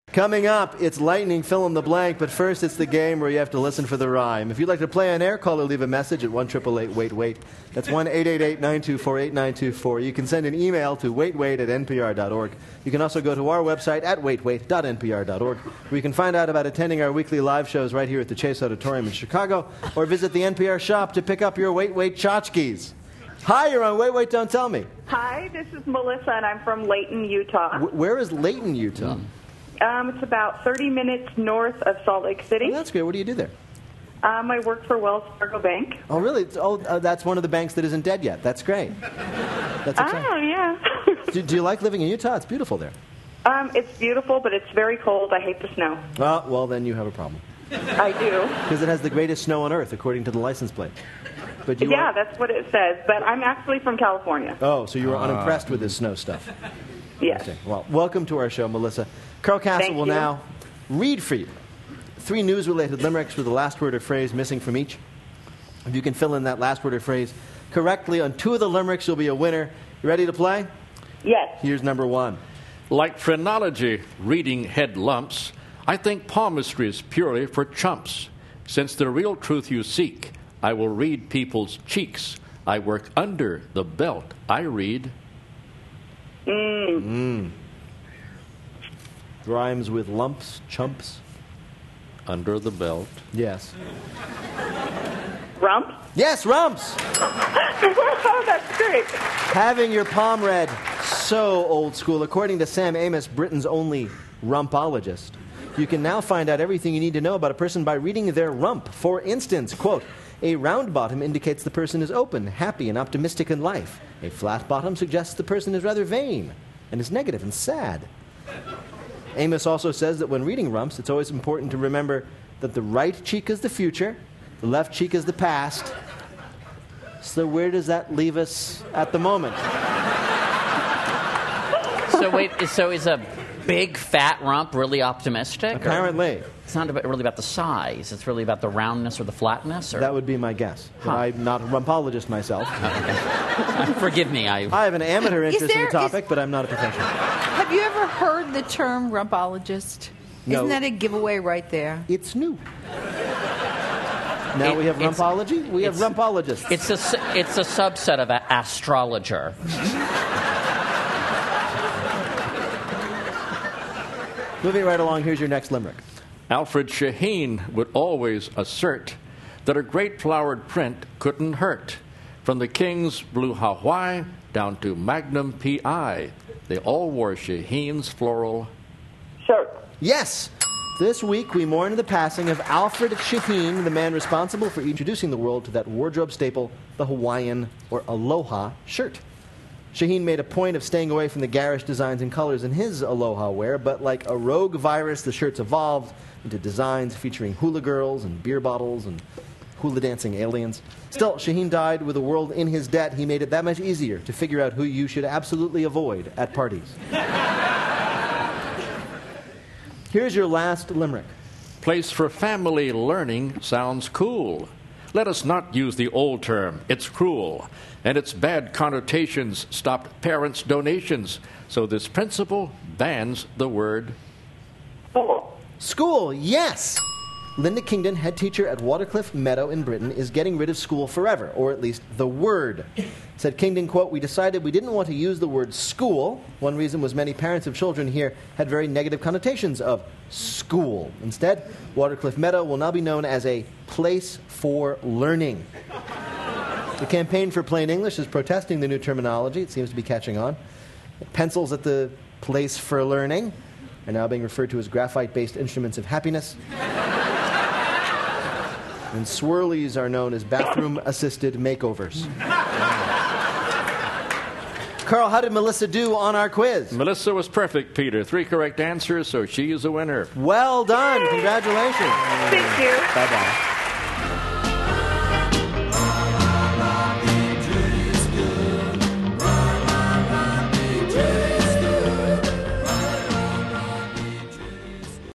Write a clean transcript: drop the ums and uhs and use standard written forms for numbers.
Coming up, it's lightning, fill in the blank, but first it's the game where you have to listen for the rhyme. If you'd like to play on air, call or leave a message at 1-888-WAIT-WAIT. That's 1-888-924-8924. You can send an email to waitwait@npr.org. You can also go to our website at waitwait.npr.org, where you can find out about attending our weekly live shows right here at the Chase Auditorium in Chicago, or visit the NPR shop to pick up your Wait Wait tchotchkes. Hi, you're on Wait Wait, Don't Tell Me. Hi, this is Melissa, and I'm from Layton, Utah. Where is Layton, Utah? It's about 30 minutes north of Salt Lake City. Oh, that's great. What do you do there? I work for Wells Fargo Bank. Oh, really? That's one of the banks that isn't dead yet. That's great. That's exciting. Oh, yeah. Do you like living in Utah? It's beautiful there. It's beautiful, but it's very cold. I hate the snow. Well, then you have a problem. I do. Because it has the greatest snow on Earth, according to the license plate. But that's what it says. But I'm actually from California. Oh, so you were unimpressed with this snow stuff. Yes. Well, welcome to our show, Melissa. Carl Castle will now read for you 3 news-related limericks with the last word or phrase missing from each. If you can fill in that last word or phrase correctly on 2 of the limericks, you'll be a winner. You ready to play? Yes. Here's number 1. Like phrenology, reading head lumps, I think palmistry is purely for chumps. Since the real truth you seek, I will read people's cheeks. I work under the belt. I read. Rhymes with lumps, chumps. Under the belt. Yes. Rump? Yes, rumps! Oh, that's great. Having your palm read, so old school. According to Sam Amos, Britain's only rumpologist, you can now find out everything you need to know about a person by reading their rump. For instance, quote, a round bottom indicates the person is open, happy, and optimistic in life. A flat bottom suggests the person is rather vain and is negative and sad. Amos also says that when reading rumps, it's always important to remember that the right cheek is the future, the left cheek is the past. So where does that leave us at the moment? So is a big fat rump really optimistic? Apparently. It's not really about the size. It's really about the roundness or the flatness? Or? That would be my guess. Huh. I'm not a rumpologist myself. Okay. Forgive me. I have an amateur interest in the topic, but I'm not a professional. Have you ever heard the term rumpologist? No. Isn't that a giveaway right there? It's new. Now we have rumpology. We have rumpologists. It's a subset of an astrologer. Moving right along, here's your next limerick. Alfred Shaheen would always assert that a great flowered print couldn't hurt. From the king's blue Hawaii down to Magnum P.I., they all wore Shaheen's floral shirt. Yes! This week we mourn the passing of Alfred Shaheen, the man responsible for introducing the world to that wardrobe staple, the Hawaiian or Aloha shirt. Shaheen made a point of staying away from the garish designs and colors in his Aloha wear, but like a rogue virus, the shirts evolved into designs featuring hula girls and beer bottles and hula dancing aliens. Still, Shaheen died with the world in his debt. He made it that much easier to figure out who you should absolutely avoid at parties. Here's your last limerick. Place for family learning sounds cool. Let us not use the old term, it's cruel, and its bad connotations stopped parents' donations. So this principle bans the word school, yes! Linda Kingdon, head teacher at Watercliff Meadow in Britain, is getting rid of school forever, or at least the word. Said Kingdon, quote, we decided we didn't want to use the word school. One reason was many parents of children here had very negative connotations of school. Instead, Watercliff Meadow will now be known as a place for learning. The Campaign for Plain English is protesting the new terminology. It seems to be catching on. Pencils at the place for learning are now being referred to as graphite-based instruments of happiness. And swirlies are known as bathroom-assisted makeovers. Carl, how did Melissa do on our quiz? Melissa was perfect, Peter. 3 correct answers, so she is a winner. Well done. Congratulations. Thank you. Bye-bye.